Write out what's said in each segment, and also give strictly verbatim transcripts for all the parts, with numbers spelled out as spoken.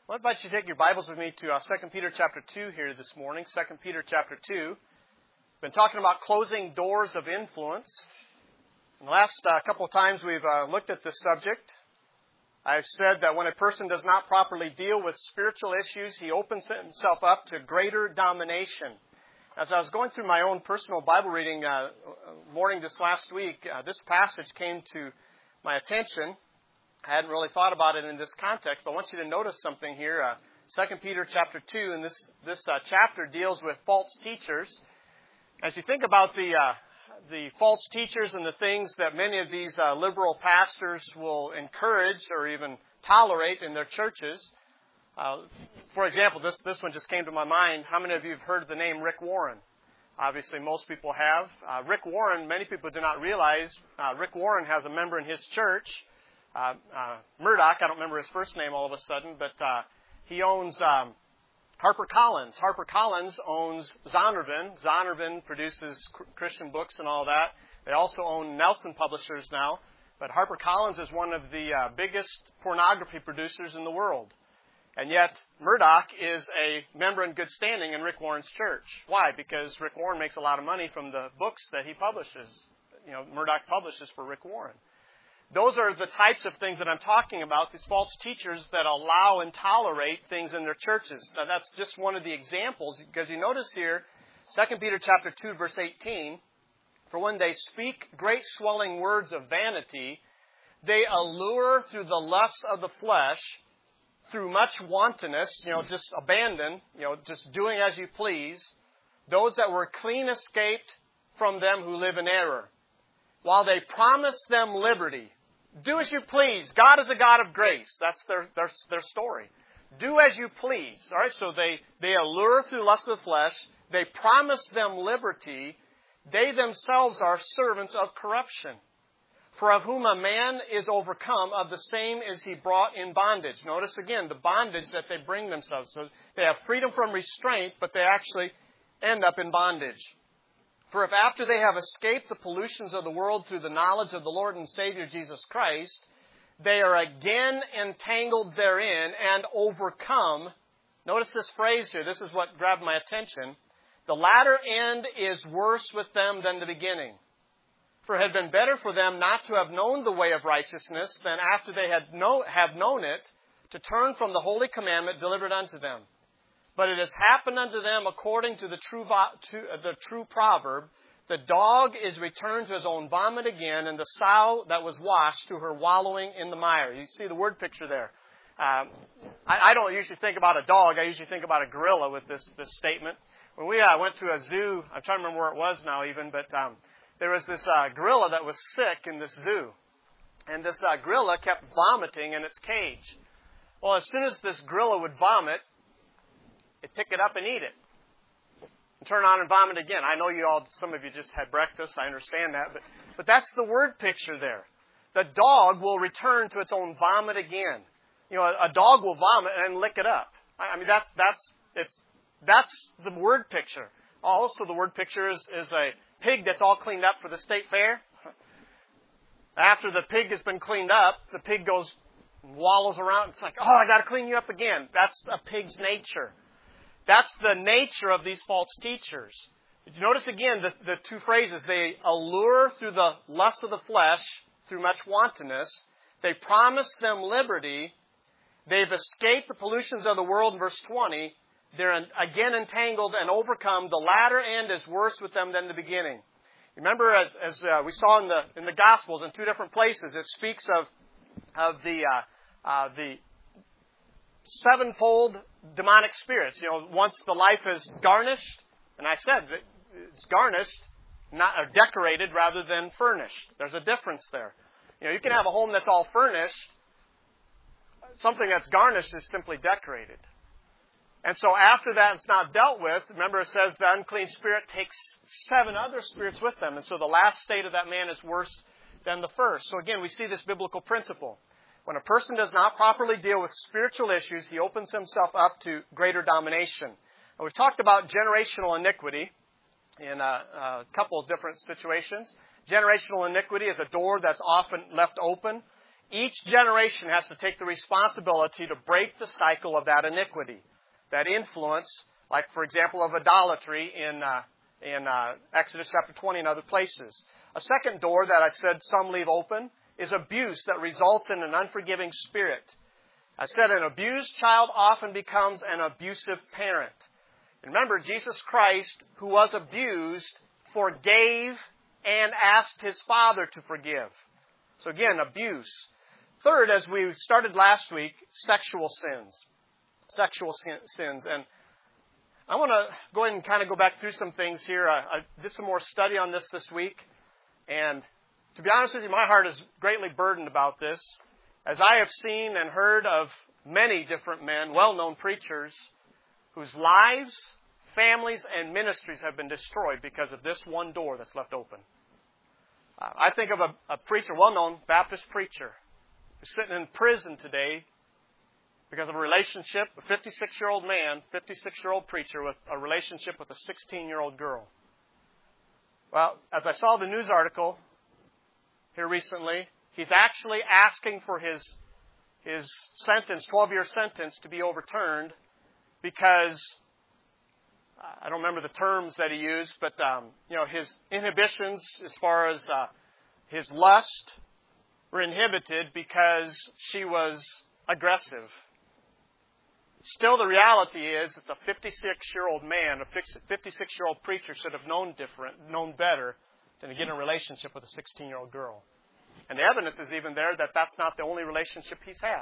Well, I invite you to take your Bibles with me to uh, Second Peter chapter two here this morning. Second Peter chapter two. We've been talking about closing doors of influence. In the last uh, couple of times we've uh, looked at this subject. I've said that when a person does not properly deal with spiritual issues, he opens himself up to greater domination. As I was going through my own personal Bible reading uh, morning this last week, uh, this passage came to my attention. I hadn't really thought about it in this context, but I want you to notice something here. Uh, Second Peter chapter two, and this this uh, chapter deals with false teachers. As you think about the uh, the false teachers and the things that many of these uh, liberal pastors will encourage or even tolerate in their churches. Uh, for example, this this one just came to my mind. How many of you have heard of the name Rick Warren? Obviously, most people have. Uh, Rick Warren, many people do not realize, uh, Rick Warren has a member in his church. Uh, uh, Murdoch, I don't remember his first name all of a sudden, but uh, he owns um, HarperCollins. HarperCollins owns Zondervan. Zondervan produces Christian books and all that. They also own Nelson Publishers now, but HarperCollins is one of the uh, biggest pornography producers in the world. And yet, Murdoch is a member in good standing in Rick Warren's church. Why? Because Rick Warren makes a lot of money from the books that he publishes. You know, Murdoch publishes for Rick Warren. Those are the types of things that I'm talking about, these false teachers that allow and tolerate things in their churches. Now, that's just one of the examples, because you notice here, Second Peter chapter two, verse eighteen, for when they speak great swelling words of vanity, they allure through the lusts of the flesh, through much wantonness, you know, just abandon, you know, just doing as you please, those that were clean escaped from them who live in error. While they promise them liberty, do as you please. God is a God of grace. That's their, their, their story. Do as you please. All right, so they, they allure through lust of the flesh. They promise them liberty. They themselves are servants of corruption. For of whom a man is overcome, of the same is he brought in bondage. Notice again the bondage that they bring themselves. So they have freedom from restraint, but they actually end up in bondage. For if after they have escaped the pollutions of the world through the knowledge of the Lord and Savior Jesus Christ, they are again entangled therein and overcome. Notice this phrase here. This is what grabbed my attention. The latter end is worse with them than the beginning. For it had been better for them not to have known the way of righteousness than after they had know, have known it, to turn from the holy commandment delivered unto them. But it has happened unto them according to the true to the true proverb, the dog is returned to his own vomit again, and the sow that was washed to her wallowing in the mire. You see the word picture there. Um, I, I don't usually think about a dog. I usually think about a gorilla with this, this statement. When we uh, went to a zoo, I'm trying to remember where it was now even, but um, there was this uh, gorilla that was sick in this zoo. And this uh, gorilla kept vomiting in its cage. Well, as soon as this gorilla would vomit, it'd pick it up and eat it. And turn on and vomit again. I know you all, some of you just had breakfast. I understand that. But, but that's the word picture there. The dog will return to its own vomit again. You know, a, a dog will vomit and then lick it up. I, I mean, that's, that's, it's, that's the word picture. Also, the word picture is, is a pig that's all cleaned up for the state fair. After the pig has been cleaned up, the pig goes and wallows around. It's like, oh, I got to clean you up again. That's a pig's nature. That's the nature of these false teachers. Did you notice again the, the two phrases? They allure through the lust of the flesh, through much wantonness. They promise them liberty. They've escaped the pollutions of the world in verse twenty. They're again entangled and overcome. The latter end is worse with them than the beginning. Remember, as, as uh, we saw in the in the Gospels in two different places, it speaks of of the uh, uh, the sevenfold demonic spirits. You know, once the life is garnished, and I said it's garnished, not or decorated rather than furnished. There's a difference there. You know, you can have a home that's all furnished. Something that's garnished is simply decorated. And so after that it's not dealt with, remember it says the unclean spirit takes seven other spirits with them. And so the last state of that man is worse than the first. So again, we see this biblical principle. When a person does not properly deal with spiritual issues, he opens himself up to greater domination. And we've talked about generational iniquity in a, a couple of different situations. Generational iniquity is a door that's often left open Each generation has to take the responsibility to break the cycle of that iniquity, that influence, like, for example, of idolatry in uh, in uh, Exodus chapter twenty and other places. A second door that I said some leave open is abuse that results in an unforgiving spirit. I said an abused child often becomes an abusive parent. And remember, Jesus Christ, who was abused, forgave and asked His Father to forgive. So again, abuse. Third, as we started last week, sexual sins. Sexual sin, sins. And I want to go ahead and kind of go back through some things here. I, I did some more study on this this week. And to be honest with you, my heart is greatly burdened about this, as I have seen and heard of many different men, well-known preachers, whose lives, families, and ministries have been destroyed because of this one door that's left open. Uh, I think of a, a preacher, well-known Baptist preacher, who's sitting in prison today because of a relationship, a fifty-six-year-old man, fifty-six-year-old preacher with a relationship with a sixteen-year-old girl. Well, as I saw the news article here recently, he's actually asking for his his sentence, twelve-year sentence, to be overturned because, I don't remember the terms that he used, but um, you know, his inhibitions as far as uh, his lust were inhibited because she was aggressive. Still, the reality is, it's a fifty-six-year-old man, a fifty-six-year-old preacher should have known different, known better than to get in a relationship with a sixteen-year-old girl. And the evidence is even there that that's not the only relationship he's had.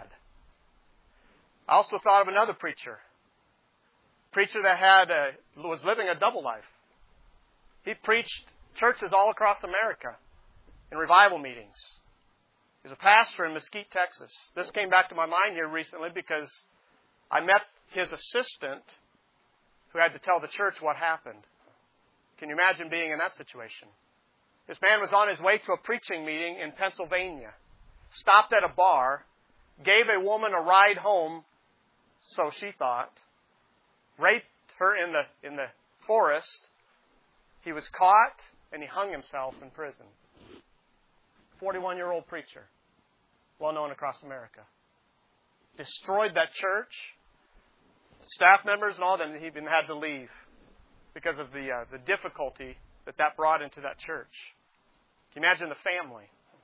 I also thought of another preacher. Preacher that had a, was living a double life. He preached churches all across America in revival meetings. He was a pastor in Mesquite, Texas. This came back to my mind here recently because I met his assistant who had to tell the church what happened. Can you imagine being in that situation? This man was on his way to a preaching meeting in Pennsylvania, stopped at a bar, gave a woman a ride home, so she thought, raped her in the in the forest. He was caught, and he hung himself in prison. forty-one-year-old preacher, well known across America. Destroyed that church. Staff members and all of them, he even had to leave because of the uh, the difficulty that that brought into that church. Can you imagine the family?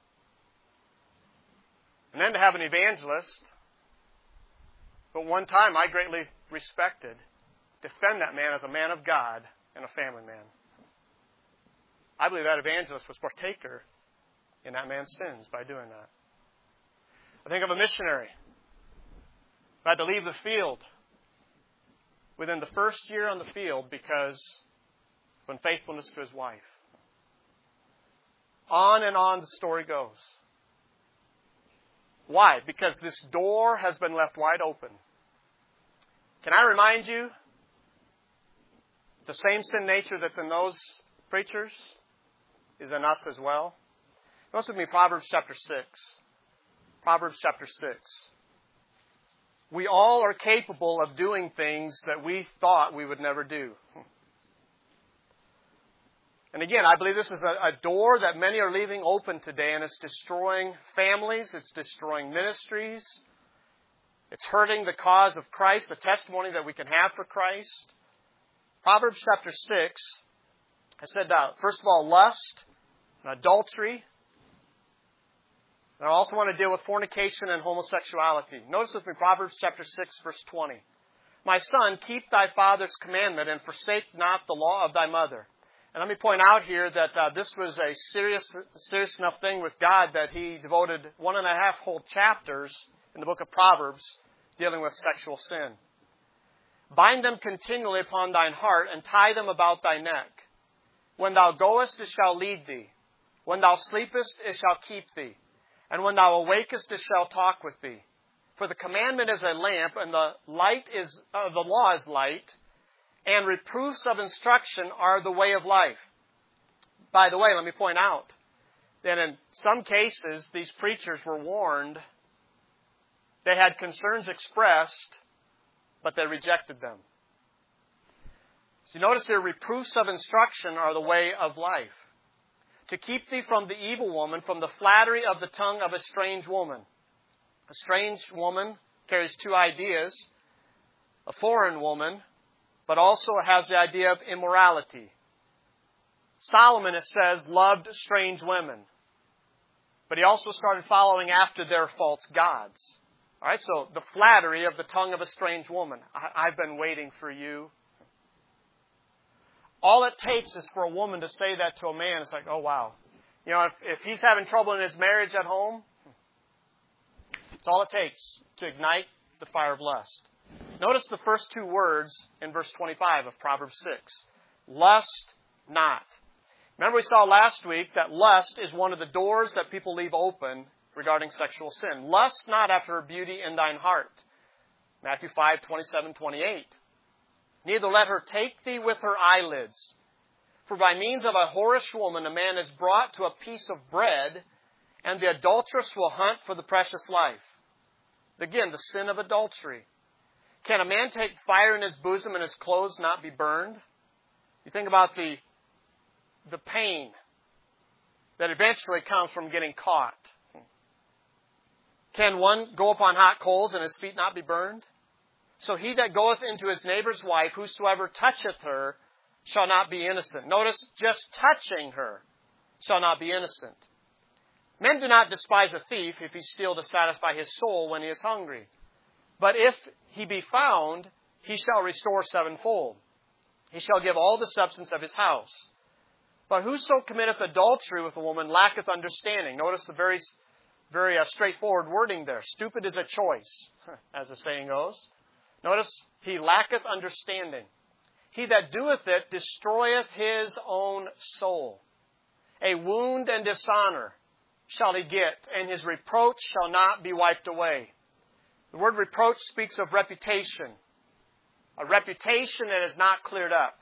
And then to have an evangelist, but one time I greatly respected, defend that man as a man of God and a family man. I believe that evangelist was partaker in that man's sins by doing that. I think of a missionary who had to leave the field within the first year on the field because of unfaithfulness to his wife. On and on the story goes. Why? Because this door has been left wide open. Can I remind you, the same sin nature that's in those preachers is in us as well. Notice with me Proverbs chapter six. Proverbs chapter six. We all are capable of doing things that we thought we would never do. And again, I believe this is a, a door that many are leaving open today, and it's destroying families, it's destroying ministries, it's hurting the cause of Christ, the testimony that we can have for Christ. Proverbs chapter six, I said, uh, first of all, lust and adultery. And I also want to deal with fornication and homosexuality. Notice with me Proverbs chapter six, verse twenty. My son, keep thy father's commandment and forsake not the law of thy mother. And let me point out here that uh, this was a serious, serious enough thing with God that He devoted one and a half whole chapters in the book of Proverbs dealing with sexual sin. Bind them continually upon thine heart and tie them about thy neck. When thou goest, it shall lead thee. When thou sleepest, it shall keep thee. And when thou awakest, it shall talk with thee. For the commandment is a lamp, and the light is uh, the law is light, and reproofs of instruction are the way of life. By the way, let me point out that in some cases, these preachers were warned. They had concerns expressed, but they rejected them. So you notice here, reproofs of instruction are the way of life. To keep thee from the evil woman, from the flattery of the tongue of a strange woman. A strange woman carries two ideas. A foreign woman, but also has the idea of immorality. Solomon, it says, loved strange women. But he also started following after their false gods. All right, so the flattery of the tongue of a strange woman. I, I've been waiting for you. All it takes is for a woman to say that to a man. It's like, oh, wow. You know, if, if he's having trouble in his marriage at home, it's all it takes to ignite the fire of lust. Notice the first two words in verse twenty-five of Proverbs six. Lust not. Remember we saw last week that lust is one of the doors that people leave open regarding sexual sin. Lust not after her beauty in thine heart. Matthew five, twenty-seven, twenty-eight. Neither let her take thee with her eyelids. For by means of a whorish woman a man is brought to a piece of bread, and the adulteress will hunt for the precious life. Again, the sin of adultery. Can a man take fire in his bosom and his clothes not be burned? You think about the, the pain that eventually comes from getting caught. Can one go upon hot coals and his feet not be burned? So he that goeth into his neighbor's wife, whosoever toucheth her, shall not be innocent. Notice, just touching her shall not be innocent. Men do not despise a thief if he steal to satisfy his soul when he is hungry. But if he be found, he shall restore sevenfold. He shall give all the substance of his house. But whoso committeth adultery with a woman lacketh understanding. Notice the very, very uh, straightforward wording there. Stupid is a choice, as the saying goes. Notice, he lacketh understanding. He that doeth it destroyeth his own soul. A wound and dishonor shall he get, and his reproach shall not be wiped away. The word reproach speaks of reputation. A reputation that is not cleared up.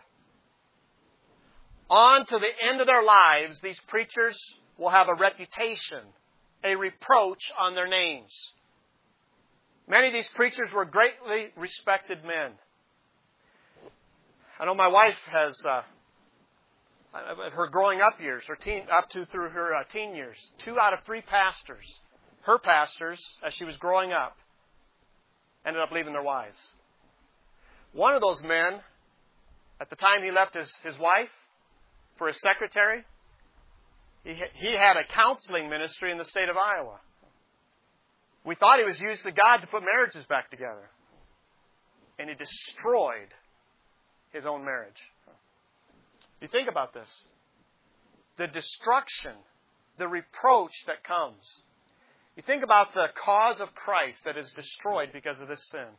On to the end of their lives, these preachers will have a reputation, a reproach on their names. Many of these preachers were greatly respected men. I know my wife has, uh, her growing up years, her teen, up to through her uh, teen years, two out of three pastors, her pastors, as she was growing up, ended up leaving their wives. One of those men, at the time he left his, his wife for his secretary, he, he had a counseling ministry in the state of Iowa. We thought he was used to God to put marriages back together. And he destroyed his own marriage. You think about this. The destruction, the reproach that comes. You think about the cause of Christ that is destroyed because of this sin.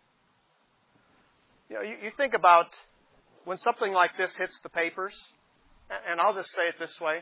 You know, you, you think about when something like this hits the papers, and I'll just say it this way.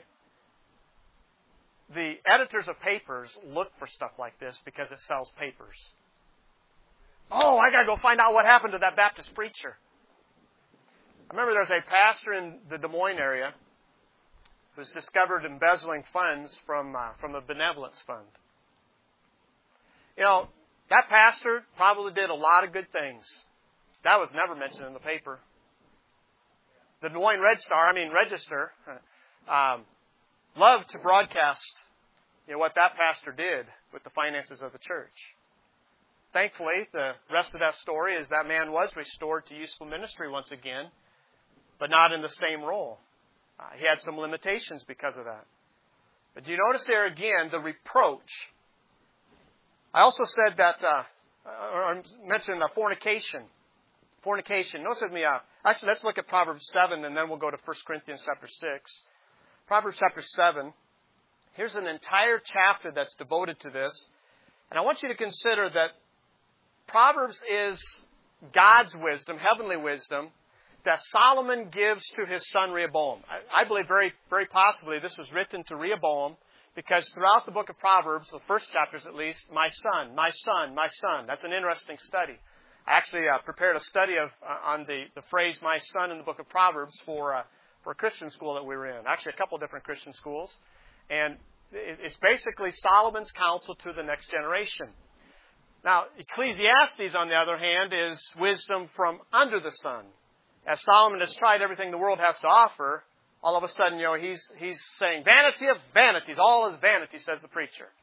The editors of papers look for stuff like this because it sells papers. Oh, I got to go find out what happened to that Baptist preacher. I remember there was a pastor in the Des Moines area who was discovered embezzling funds from uh, from a benevolence fund. You know, that pastor probably did a lot of good things. That was never mentioned in the paper. The Des Moines Red Star, I mean Register, um, loved to broadcast, you know, what that pastor did with the finances of the church. Thankfully, the rest of that story is that man was restored to useful ministry once again, but not in the same role. Uh, he had some limitations because of that. But do you notice there again the reproach? I also said that, uh, or mentioned uh, fornication. Fornication. Notice with me, uh, actually let's look at Proverbs seven and then we'll go to First Corinthians chapter six. Proverbs chapter seven. Here's an entire chapter that's devoted to this. And I want you to consider that Proverbs is God's wisdom, heavenly wisdom, that Solomon gives to his son Rehoboam. I, I believe very, very possibly this was written to Rehoboam because throughout the book of Proverbs, the first chapters at least, my son, my son, my son. That's an interesting study. I actually uh, prepared a study of uh, on the, the phrase my son in the book of Proverbs for uh, for a Christian school that we were in. Actually, a couple different Christian schools. And it's basically Solomon's counsel to the next generation. Now, Ecclesiastes, on the other hand, is wisdom from under the sun. As Solomon has tried everything the world has to offer, all of a sudden, you know, he's he's saying, vanity of vanities, all is vanity, says the preacher.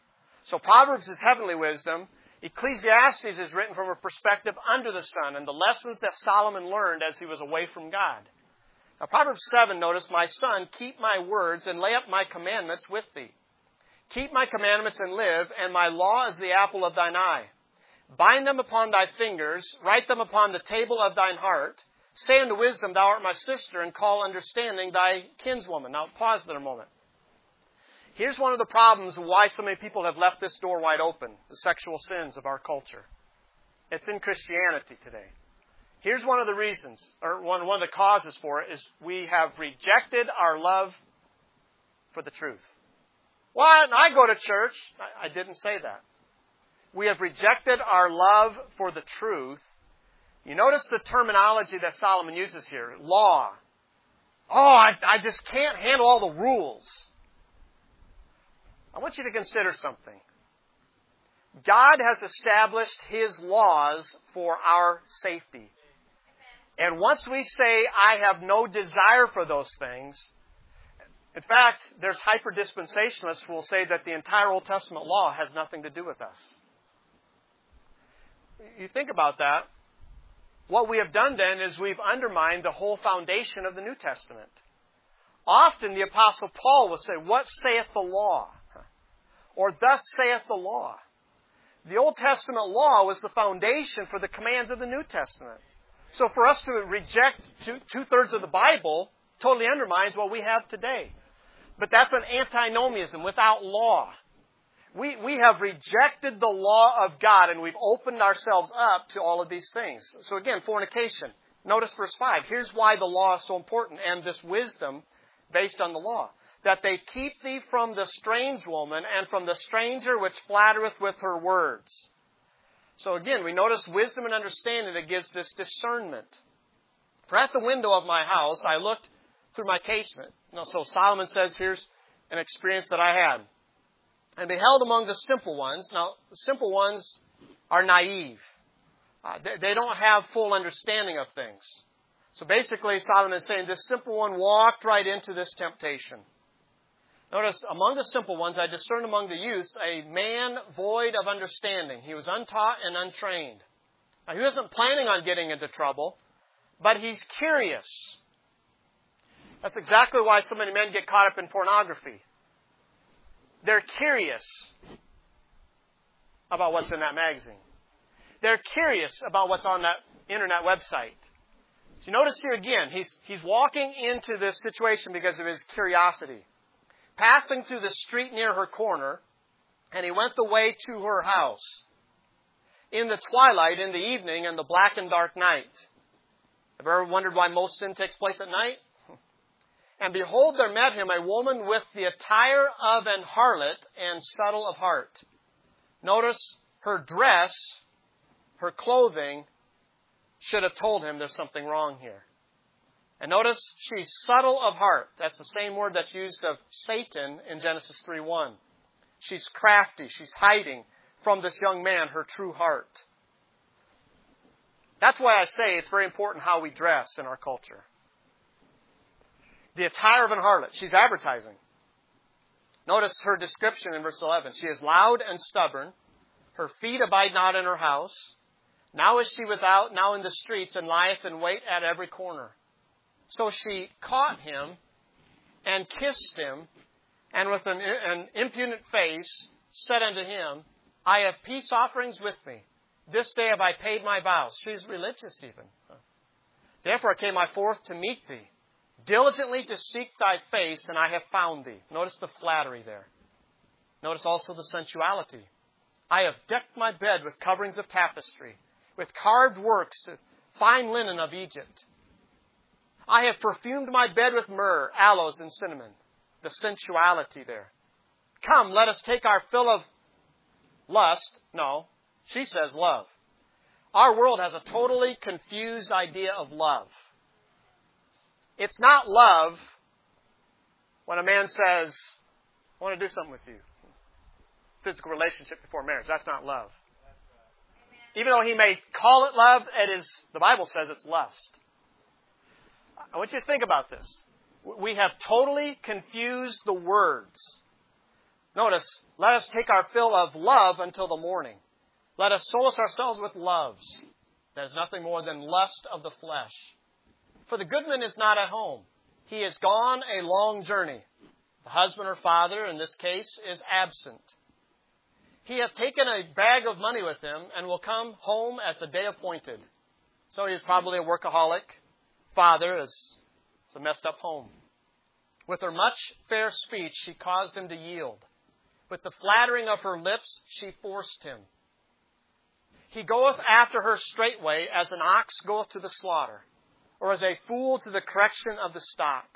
So Proverbs is heavenly wisdom. Ecclesiastes is written from a perspective under the sun and the lessons that Solomon learned as he was away from God. Now, Proverbs seven, notice, my son, keep my words and lay up my commandments with thee. Keep my commandments and live, and my law is the apple of thine eye. Bind them upon thy fingers, write them upon the table of thine heart. Say unto wisdom, thou art my sister, and call understanding thy kinswoman. Now, pause there a moment. Here's one of the problems of why so many people have left this door wide open, the sexual sins of our culture. It's in Christianity today. Here's one of the reasons, or one, one of the causes for it, is we have rejected our love for the truth. Well, I go to church. I, I didn't say that. We have rejected our love for the truth. You notice the terminology that Solomon uses here. Law. Oh, I, I just can't handle all the rules. I want you to consider something. God has established His laws for our safety. And once we say, I have no desire for those things, in fact, there's hyper-dispensationalists who will say that the entire Old Testament law has nothing to do with us. You think about that. What we have done then is we've undermined the whole foundation of the New Testament. Often the Apostle Paul will say, what saith the law? Or thus saith the law. The Old Testament law was the foundation for the commands of the New Testament. So for us to reject two, two-thirds of the Bible totally undermines what we have today. But that's an antinomianism without law. We, we have rejected the law of God, and we've opened ourselves up to all of these things. So again, fornication. Notice verse five. Here's why the law is so important, and this wisdom based on the law. That they keep thee from the strange woman, and from the stranger which flattereth with her words. So again, we notice wisdom and understanding that gives this discernment. For at the window of my house, I looked through my casement. You know, so Solomon says, here's an experience that I had. And beheld among the simple ones. Now, the simple ones are naive. Uh, they, they don't have full understanding of things. So basically, Solomon is saying this simple one walked right into this temptation. Notice, among the simple ones, I discerned among the youths a man void of understanding. He was untaught and untrained. Now, he wasn't planning on getting into trouble, but he's curious. That's exactly why so many men get caught up in pornography. They're curious about what's in that magazine. They're curious about what's on that internet website. So you notice here again, he's, he's walking into this situation because of his curiosity. Passing through the street near her corner, and he went the way to her house. In the twilight, in the evening, and the black and dark night. Have you ever wondered why most sin takes place at night? And behold, there met him a woman with the attire of an harlot and subtle of heart. Notice her dress, her clothing, should have told him there's something wrong here. And notice she's subtle of heart. That's the same word that's used of Satan in Genesis three one. She's crafty. She's hiding from this young man her true heart. That's why I say it's very important how we dress in our culture. The attire of an harlot. She's advertising. Notice her description in verse eleven. She is loud and stubborn. Her feet abide not in her house. Now is she without, now in the streets, and lieth in wait at every corner. So she caught him and kissed him, and with an, an impudent face said unto him, I have peace offerings with me. This day have I paid my vows. She's religious even. Therefore came I forth to meet thee, diligently to seek thy face, and I have found thee. Notice the flattery there. Notice also the sensuality. I have decked my bed with coverings of tapestry, with carved works, fine linen of Egypt. I have perfumed my bed with myrrh, aloes, and cinnamon. The sensuality there. Come, let us take our fill of lust. No, she says love. Our world has a totally confused idea of love. It's not love when a man says, I want to do something with you. Physical relationship before marriage. That's not love. Even though he may call it love, it is, the Bible says it's lust. I want you to think about this. We have totally confused the words. Notice, let us take our fill of love until the morning. Let us solace ourselves with loves. That is nothing more than lust of the flesh. For the goodman is not at home. He is gone a long journey. The husband or father, in this case, is absent. He hath taken a bag of money with him and will come home at the day appointed. So he is probably a workaholic. Father is a messed up home. With her much fair speech, she caused him to yield. With the flattering of her lips, she forced him. He goeth after her straightway, as an ox goeth to the slaughter, or as a fool to the correction of the stocks.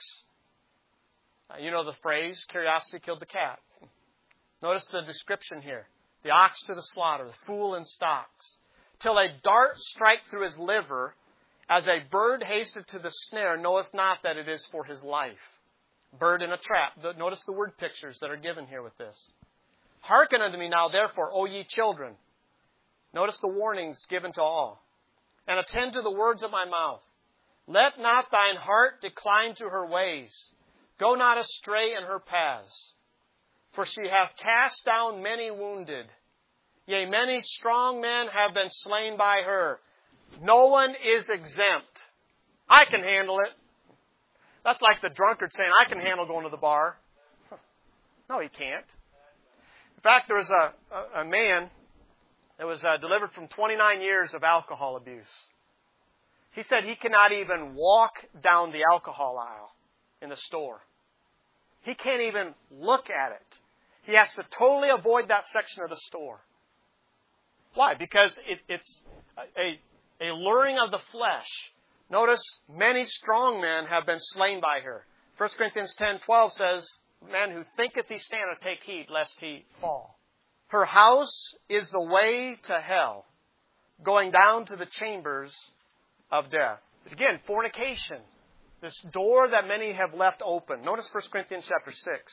Uh, you know the phrase, curiosity killed the cat. Notice the description here. The ox to the slaughter, the fool in stocks. Till a dart strike through his liver, as a bird hasted to the snare, knoweth not that it is for his life. Bird in a trap. Notice the word pictures that are given here with this. Hearken unto me now, therefore, O ye children. Notice the warnings given to all. And attend to the words of my mouth. Let not thine heart decline to her ways. Go not astray in her paths. For she hath cast down many wounded. Yea, many strong men have been slain by her. No one is exempt. I can handle it. That's like the drunkard saying, I can handle going to the bar. No, he can't. In fact, there was a, a, a man that was uh, delivered from twenty-nine years of alcohol abuse. He said he cannot even walk down the alcohol aisle in the store. He can't even look at it. He has to totally avoid that section of the store. Why? Because it, it's a, a luring of the flesh. Notice, many strong men have been slain by her. First Corinthians ten twelve says, man who thinketh he standeth, take heed lest he fall. Her house is the way to hell, going down to the chambers of death. Again, fornication. This door that many have left open. Notice First Corinthians chapter six.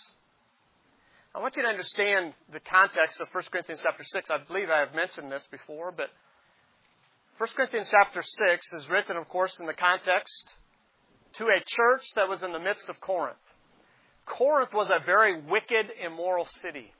I want you to understand the context of First Corinthians chapter six. I believe I have mentioned this before, but First Corinthians chapter six is written, of course, in the context to a church that was in the midst of Corinth. Corinth was a very wicked, immoral city.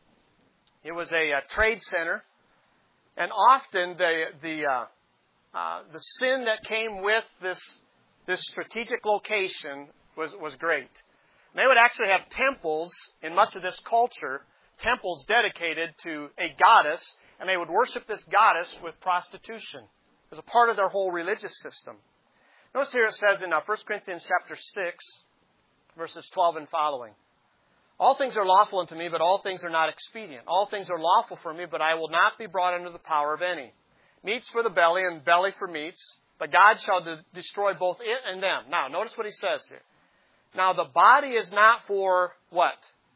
It was a, a trade center, and often the the uh, uh, the sin that came with this this strategic location was was great. And they would actually have temples in much of this culture, temples dedicated to a goddess, and they would worship this goddess with prostitution as a part of their whole religious system. Notice here it says in uh, First Corinthians chapter six, verses twelve and following. All things are lawful unto me, but all things are not expedient. All things are lawful for me, but I will not be brought under the power of any. Meats for the belly, and belly for meats, but God shall de- destroy both it and them. Now, notice what he says here. Now, the body is not for what?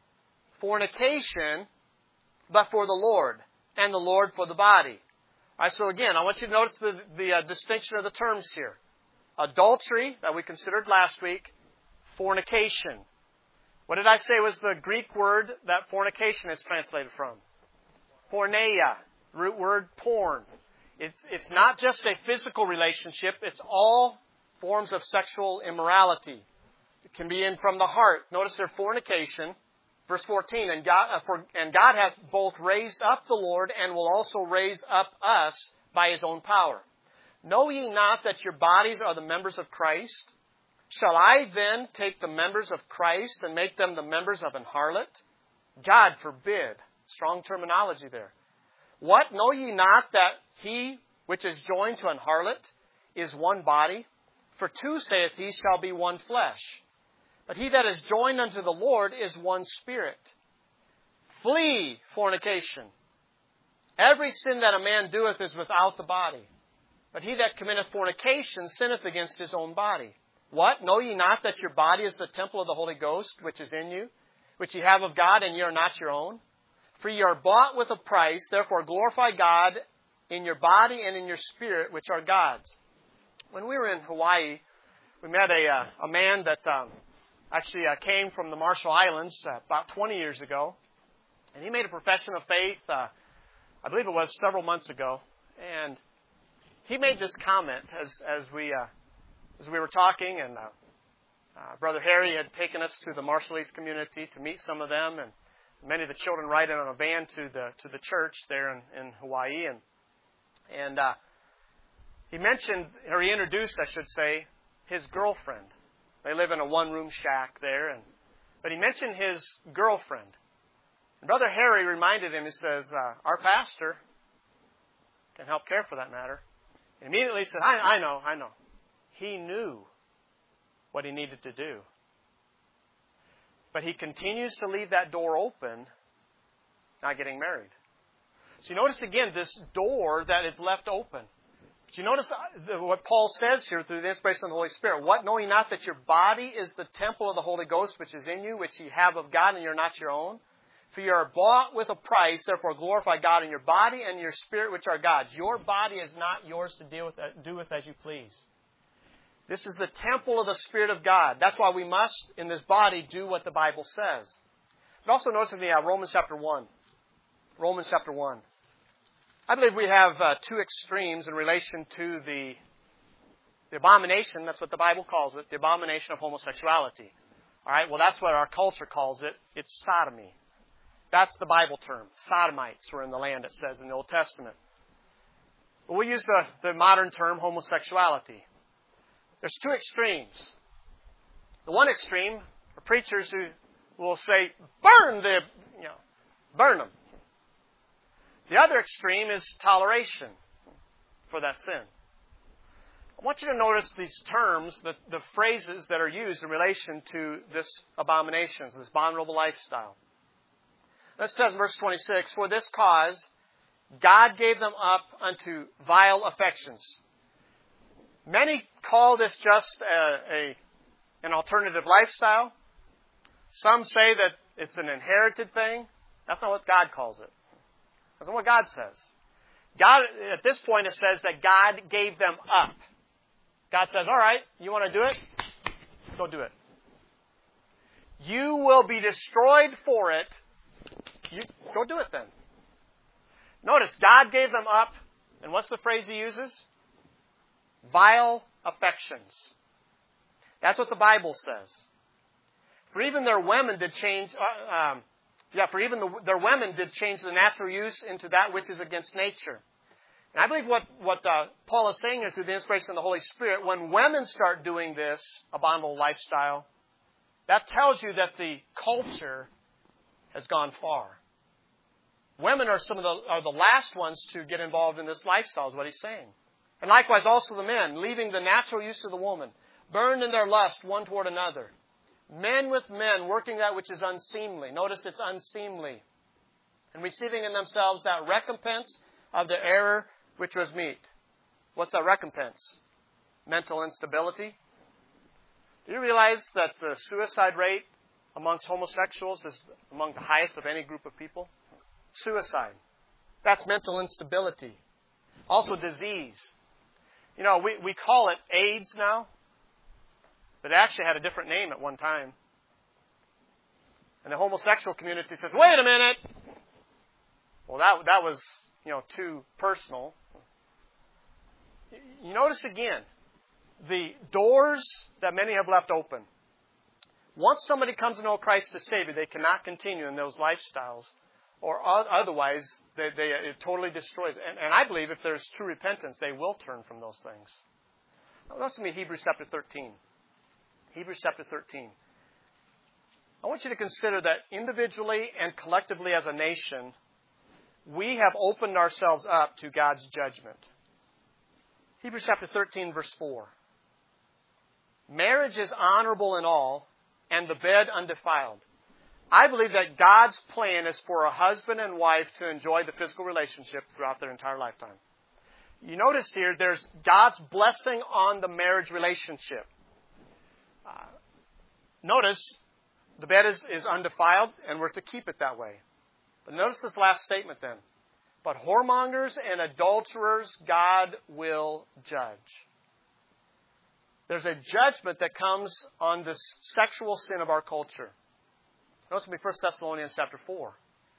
Fornication, but for the Lord, and the Lord for the body. All right, so again, I want you to notice the, the uh, distinction of the terms here. Adultery, that we considered last week, fornication. What did I say was the Greek word that fornication is translated from? Porneia, root word porn. It's, it's not just a physical relationship, it's all forms of sexual immorality. It can be in from the heart. Notice their fornication. Verse fourteen, and God, uh, for, and God hath both raised up the Lord and will also raise up us by His own power. Know ye not that your bodies are the members of Christ? Shall I then take the members of Christ and make them the members of an harlot? God forbid. Strong terminology there. What? Know ye not that he which is joined to an harlot is one body? For two, saith he, shall be one flesh. But he that is joined unto the Lord is one spirit. Flee fornication. Every sin that a man doeth is without the body. But he that committeth fornication sinneth against his own body. What? Know ye not that your body is the temple of the Holy Ghost, which is in you, which ye have of God, and ye are not your own? For ye are bought with a price, therefore glorify God in your body and in your spirit, which are God's. When we were in Hawaii, we met a, uh, a man that um, actually uh, came from the Marshall Islands uh, about twenty years ago. And he made a profession of faith, uh, I believe it was several months ago. And he made this comment as, as we... Uh, As we were talking, and uh, uh, Brother Harry had taken us to the Marshallese community to meet some of them, and many of the children ride in on a van to the to the church there in, in Hawaii, and and uh, he mentioned, or he introduced, I should say, his girlfriend. They live in a one-room shack there, and but he mentioned his girlfriend. And Brother Harry reminded him. He says, uh, "Our pastor can help care for that matter." And immediately he said, I, "I know, I know." He knew what he needed to do. But he continues to leave that door open, not getting married. So you notice again this door that is left open. But you notice what Paul says here through the inspiration of the Holy Spirit. What, knowing not that your body is the temple of the Holy Ghost which is in you, which you have of God, and you're not your own? For you are bought with a price, therefore glorify God in your body and your spirit which are God's. Your body is not yours to deal with, do with as you please. This is the temple of the Spirit of God. That's why we must, in this body, do what the Bible says. But also notice with me uh, Romans chapter one. Romans chapter one. I believe we have uh, two extremes in relation to the, the abomination, that's what the Bible calls it, the abomination of homosexuality. All right, well, that's what our culture calls it. It's sodomy. That's the Bible term. Sodomites were in the land, it says in the Old Testament. But we use the, the modern term homosexuality. There's two extremes. The one extreme are preachers who will say, burn the, you know, burn them. The other extreme is toleration for that sin. I want you to notice these terms, the, the phrases that are used in relation to this abominations, this abominable lifestyle. It says in verse twenty-six, for this cause God gave them up unto vile affections. Many call this just a, a an alternative lifestyle. Some say that it's an inherited thing. That's not what God calls it. That's not what God says. God, at this point, it says that God gave them up. God says, all right, you want to do it? Go do it. You will be destroyed for it. You go do it then. Notice, God gave them up, and what's the phrase he uses? Vile affections. That's what the Bible says. For even their women did change, uh, um, yeah, for even the, their women did change the natural use into that which is against nature. And I believe what, what uh, Paul is saying here through the inspiration of the Holy Spirit, when women start doing this abominable lifestyle, that tells you that the culture has gone far. Women are some of the are the last ones to get involved in this lifestyle, is what he's saying. And likewise also the men, leaving the natural use of the woman, burned in their lust one toward another. Men with men, working that which is unseemly. Notice it's unseemly. And receiving in themselves that recompense of the error which was meet. What's that recompense? Mental instability. Do you realize that the suicide rate amongst homosexuals is among the highest of any group of people? Suicide. That's mental instability. Also disease. You know, we, we call it AIDS now, but it actually had a different name at one time. And the homosexual community says, wait a minute! Well, that, that was, you know, too personal. You notice again, the doors that many have left open. Once somebody comes to know Christ as Savior, they cannot continue in those lifestyles. Or otherwise, they, they, it totally destroys. And, and I believe if there's true repentance, they will turn from those things. Now, listen to me, Hebrews chapter thirteen. Hebrews chapter thirteen. I want you to consider that individually and collectively as a nation, we have opened ourselves up to God's judgment. Hebrews chapter thirteen, verse four. Marriage is honorable in all, and the bed undefiled. I believe that God's plan is for a husband and wife to enjoy the physical relationship throughout their entire lifetime. You notice here, there's God's blessing on the marriage relationship. Uh, notice, the bed is, is undefiled, and we're to keep it that way. But notice this last statement then. But whoremongers and adulterers God will judge. There's a judgment that comes on this sexual sin of our culture. Notice with me First Thessalonians chapter four.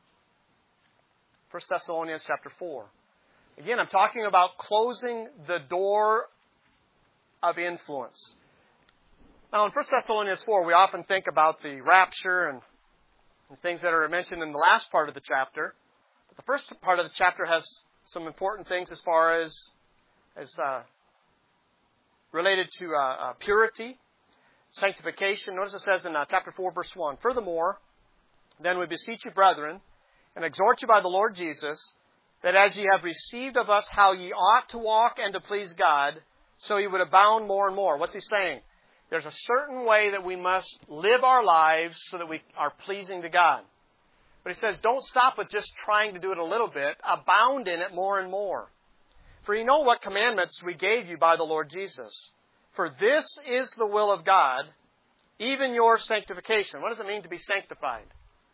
First Thessalonians chapter four. Again, I'm talking about closing the door of influence. Now, in First Thessalonians four, we often think about the rapture and and things that are mentioned in the last part of the chapter. But the first part of the chapter has some important things as far as, as uh, related to uh, uh, purity, sanctification. Notice it says in uh, chapter four, verse one, "Furthermore, then we beseech you, brethren, and exhort you by the Lord Jesus, that as ye have received of us how ye ought to walk and to please God, so ye would abound more and more." What's he saying? There's a certain way that we must live our lives so that we are pleasing to God. But he says, don't stop with just trying to do it a little bit. Abound in it more and more. "For you know what commandments we gave you by the Lord Jesus. For this is the will of God, even your sanctification." What does it mean to be sanctified?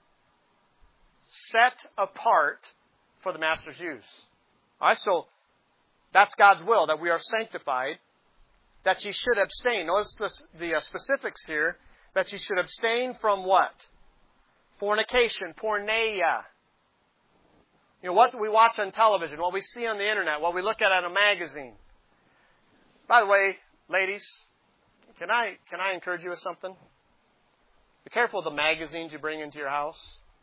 Set apart for the Master's use. All right, so that's God's will, that we are sanctified, that ye should abstain. Notice this, the uh, specifics here, that ye should abstain from what? Fornication, porneia. You know, what we watch on television, what we see on the internet, what we look at in a magazine. By the way, ladies, can I can I encourage you with something? Be careful of the magazines you bring into your house.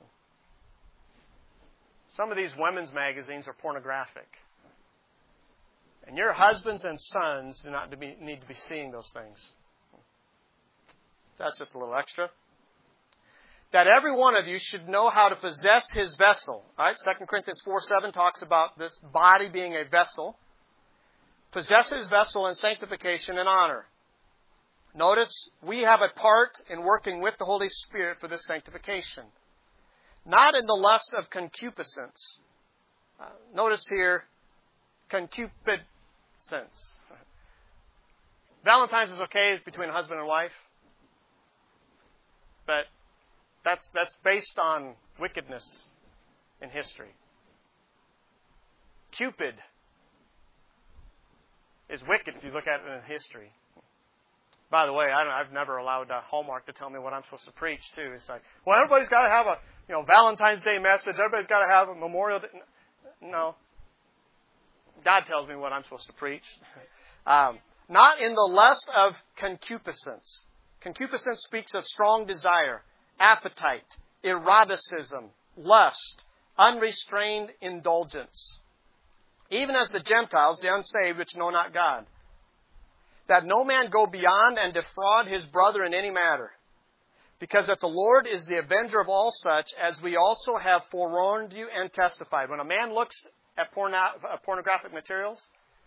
Some of these women's magazines are pornographic. And your husbands and sons do not need to be seeing those things. That's just a little extra. That every one of you should know how to possess his vessel. All right, Second Corinthians four seven talks about this body being a vessel. Possess his vessel in sanctification and honor. Notice, we have a part in working with the Holy Spirit for this sanctification. Not in the lust of concupiscence. Uh, notice here, concupiscence. Valentine's is okay between husband and wife. But that's that's based on wickedness in history. Cupid is wicked if you look at it in history. By the way, I don't, I've never allowed uh, Hallmark to tell me what I'm supposed to preach, too. It's like, well, everybody's got to have a you know Valentine's Day message. Everybody's got to have a Memorial Day. No. God tells me what I'm supposed to preach. Um, not in the lust of concupiscence. Concupiscence speaks of strong desire, appetite, eroticism, lust, unrestrained indulgence. Even as the Gentiles, the unsaved, which know not God. That no man go beyond and defraud his brother in any matter. Because that the Lord is the avenger of all such, as we also have forewarned you and testified. When a man looks at porno- pornographic materials,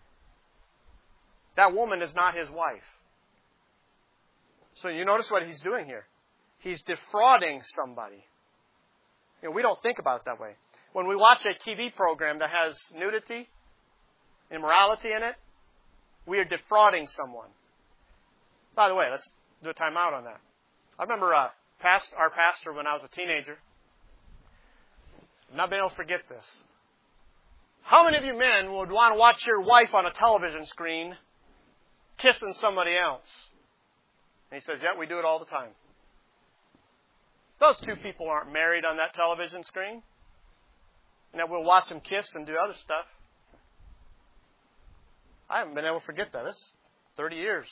that woman is not his wife. So you notice what he's doing here. He's defrauding somebody. You know, we don't think about it that way. When we watch a T V program that has nudity, immorality in it, we are defrauding someone. By the way, let's do a time out on that. I remember uh, past, our pastor when I was a teenager. I've not been able to forget this. How many of you men would want to watch your wife on a television screen kissing somebody else? And he says, yeah, we do it all the time. Those two people aren't married on that television screen. And then we'll watch them kiss and do other stuff. I haven't been able to forget that. It's thirty years.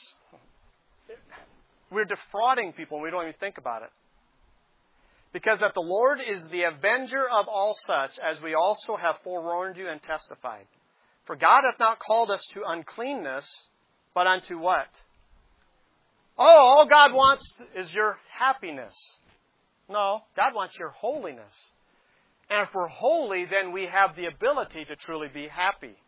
We're defrauding people and we don't even think about it. Because that the Lord is the avenger of all such, as we also have forewarned you and testified. For God hath not called us to uncleanness, but unto what? Oh, all God wants is your happiness. No, God wants your holiness. And if we're holy, then we have the ability to truly be happy.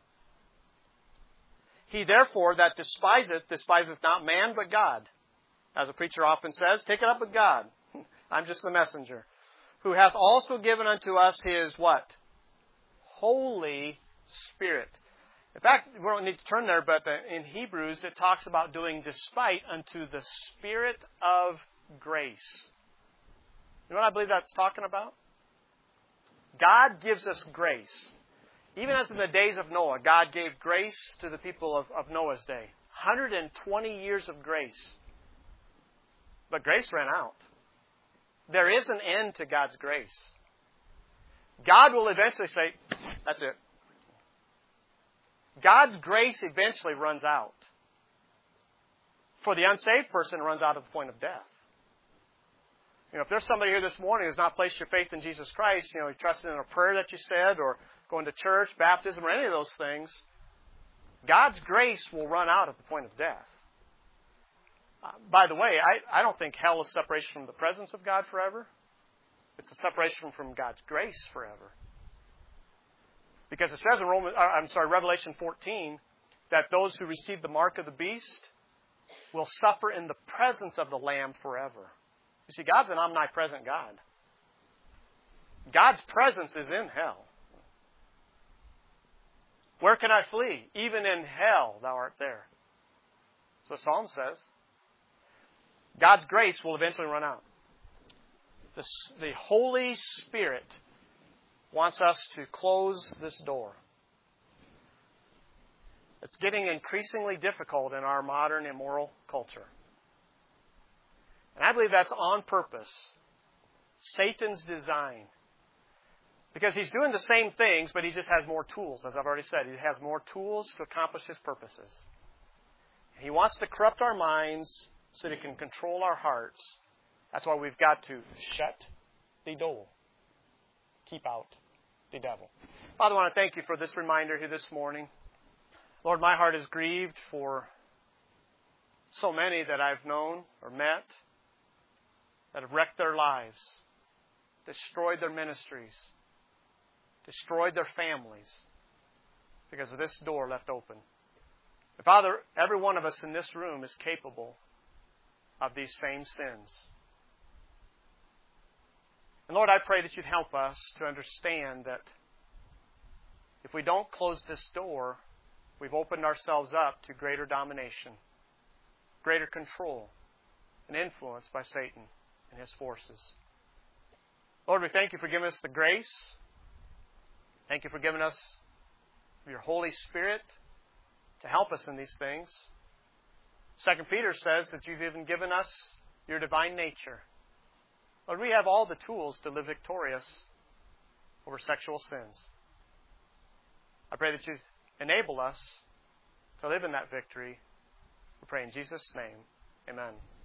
He therefore that despiseth, despiseth not man but God. As a preacher often says, take it up with God. I'm just the messenger. Who hath also given unto us His what? Holy Spirit. In fact, we don't need to turn there, but in Hebrews it talks about doing despite unto the Spirit of grace. You know what I believe that's talking about? God gives us grace. Even as in the days of Noah, God gave grace to the people of, of Noah's day. one hundred twenty years of grace. But grace ran out. There is an end to God's grace. God will eventually say, that's it. God's grace eventually runs out. For the unsaved person, it runs out at the point of death. You know, if there's somebody here this morning who's not placed your faith in Jesus Christ, you know, you trusted in a prayer that you said, or going to church, baptism, or any of those things, God's grace will run out at the point of death. Uh, by the way, I, I don't think hell is separation from the presence of God forever. It's a separation from God's grace forever. Because it says in Roman, uh, I'm sorry, Revelation fourteen, that those who receive the mark of the beast will suffer in the presence of the Lamb forever. You see, God's an omnipresent God. God's presence is in hell. Where can I flee? Even in hell thou art there. That's what Psalm says. God's grace will eventually run out. The, the Holy Spirit wants us to close this door. It's getting increasingly difficult in our modern immoral culture. And I believe that's on purpose. Satan's design. Because he's doing the same things, but he just has more tools, as I've already said. He has more tools to accomplish his purposes. He wants to corrupt our minds so that he can control our hearts. That's why we've got to shut the door. Keep out the devil. Father, I want to thank you for this reminder here this morning. Lord, my heart is grieved for so many that I've known or met that have wrecked their lives, destroyed their ministries, destroyed their families because of this door left open. And Father, every one of us in this room is capable of these same sins. And Lord, I pray that you'd help us to understand that if we don't close this door, we've opened ourselves up to greater domination, greater control, and influence by Satan and his forces. Lord, we thank you for giving us the grace. Thank you for giving us your Holy Spirit to help us in these things. Second Peter says that you've even given us your divine nature. Lord, we have all the tools to live victorious over sexual sins. I pray that you enable us to live in that victory. We pray in Jesus' name. Amen.